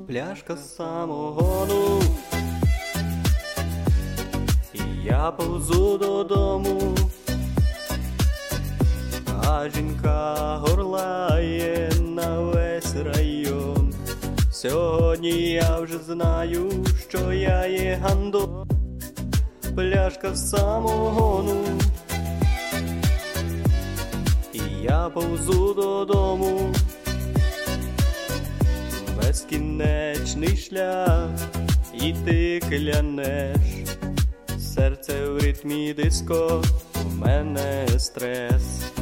пляшка самогону, і я повзу додому, а жінка горлає на весь район. Сьогодні я вже знаю, що я є гандон. Пляшка самогону, і я повзу додому. Безкінечний шлях, і ти клянеш. Серце в ритмі диско, у мене стрес.